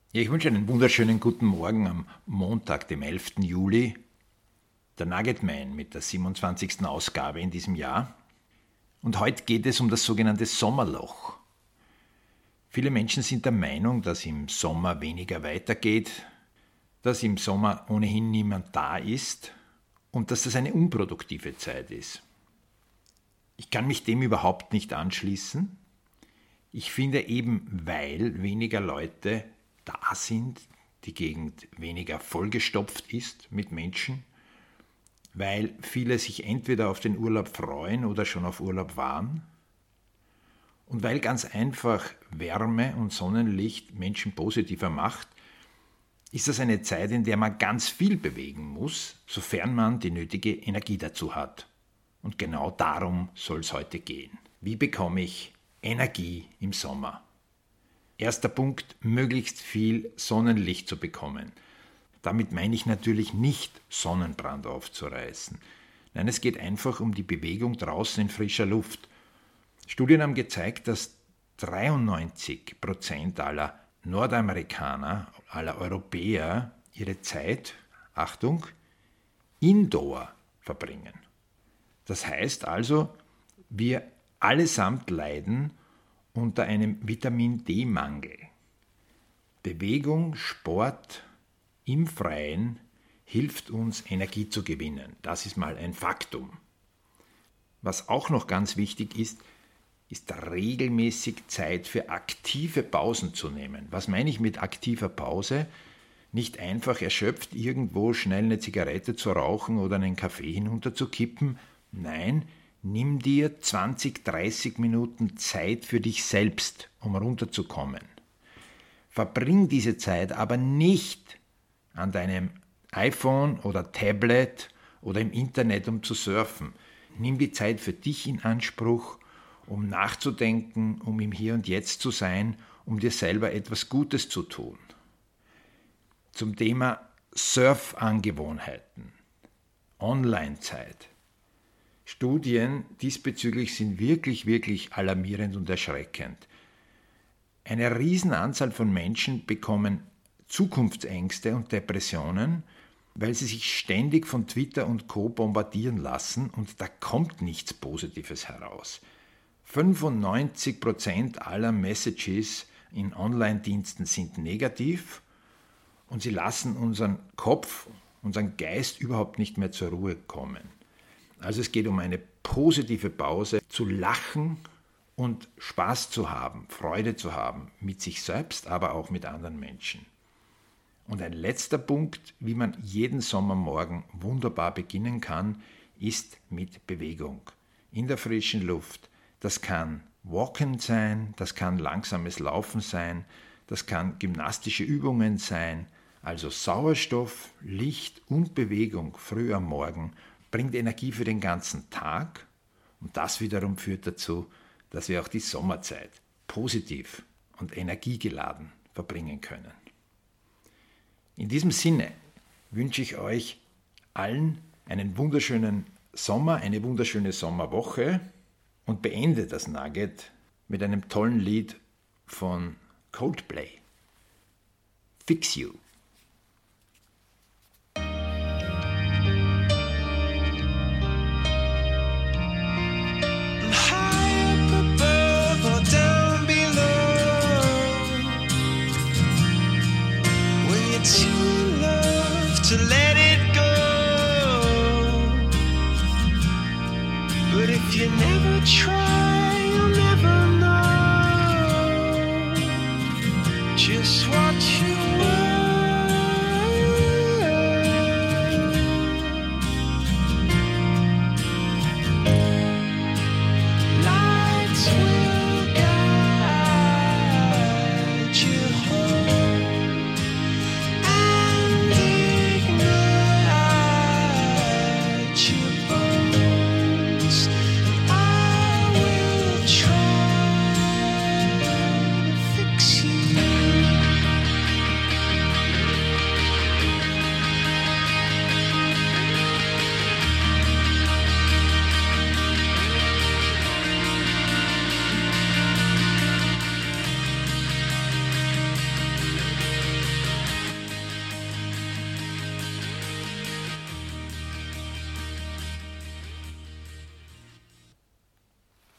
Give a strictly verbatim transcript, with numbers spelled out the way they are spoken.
Ja, ich wünsche einen wunderschönen guten Morgen am Montag, dem elften Juli. Der Nugget Man mit der siebenundzwanzigsten Ausgabe in diesem Jahr. Und heute geht es um das sogenannte Sommerloch. Viele Menschen sind der Meinung, dass im Sommer weniger weitergeht, dass im Sommer ohnehin niemand da ist und dass das eine unproduktive Zeit ist. Ich kann mich dem überhaupt nicht anschließen. Ich finde eben, weil weniger Leute da sind, die Gegend weniger vollgestopft ist mit Menschen, weil viele sich entweder auf den Urlaub freuen oder schon auf Urlaub waren und weil ganz einfach Wärme und Sonnenlicht Menschen positiver macht, ist das eine Zeit, in der man ganz viel bewegen muss, sofern man die nötige Energie dazu hat. Und genau darum soll es heute gehen. Wie bekomme ich Energie im Sommer? Erster Punkt, möglichst viel Sonnenlicht zu bekommen. Damit meine ich natürlich nicht, Sonnenbrand aufzureißen. Nein, es geht einfach um die Bewegung draußen in frischer Luft. Studien haben gezeigt, dass dreiundneunzig Prozent aller Nordamerikaner, aller Europäer ihre Zeit, Achtung, indoor verbringen. Das heißt also, wir allesamt leiden unter einem Vitamin-D-Mangel. Bewegung, Sport im Freien hilft uns, Energie zu gewinnen. Das ist mal ein Faktum. Was auch noch ganz wichtig ist, ist regelmäßig Zeit für aktive Pausen zu nehmen. Was meine ich mit aktiver Pause? Nicht einfach erschöpft irgendwo schnell eine Zigarette zu rauchen oder einen Kaffee hinunterzukippen. Nein, nimm dir zwanzig, dreißig Minuten Zeit für dich selbst, um runterzukommen. Verbring diese Zeit aber nicht an deinem iPhone oder Tablet oder im Internet, um zu surfen. Nimm die Zeit für dich in Anspruch, um nachzudenken, um im Hier und Jetzt zu sein, um dir selber etwas Gutes zu tun. Zum Thema Surfangewohnheiten, Online-Zeit. Studien diesbezüglich sind wirklich, wirklich alarmierend und erschreckend. Eine Riesenanzahl von Menschen bekommen Zukunftsängste und Depressionen, weil sie sich ständig von Twitter und Co. bombardieren lassen und da kommt nichts Positives heraus. fünfundneunzig Prozent aller Messages in Online-Diensten sind negativ und sie lassen unseren Kopf, unseren Geist überhaupt nicht mehr zur Ruhe kommen. Also es geht um eine positive Pause, zu lachen und Spaß zu haben, Freude zu haben, mit sich selbst, aber auch mit anderen Menschen. Und ein letzter Punkt, wie man jeden Sommermorgen wunderbar beginnen kann, ist mit Bewegung in der frischen Luft. Das kann Walken sein, das kann langsames Laufen sein, das kann gymnastische Übungen sein, also Sauerstoff, Licht und Bewegung früh am Morgen bringt Energie für den ganzen Tag und das wiederum führt dazu, dass wir auch die Sommerzeit positiv und energiegeladen verbringen können. In diesem Sinne wünsche ich euch allen einen wunderschönen Sommer, eine wunderschöne Sommerwoche und beende das Nugget mit einem tollen Lied von Coldplay. Fix You. It's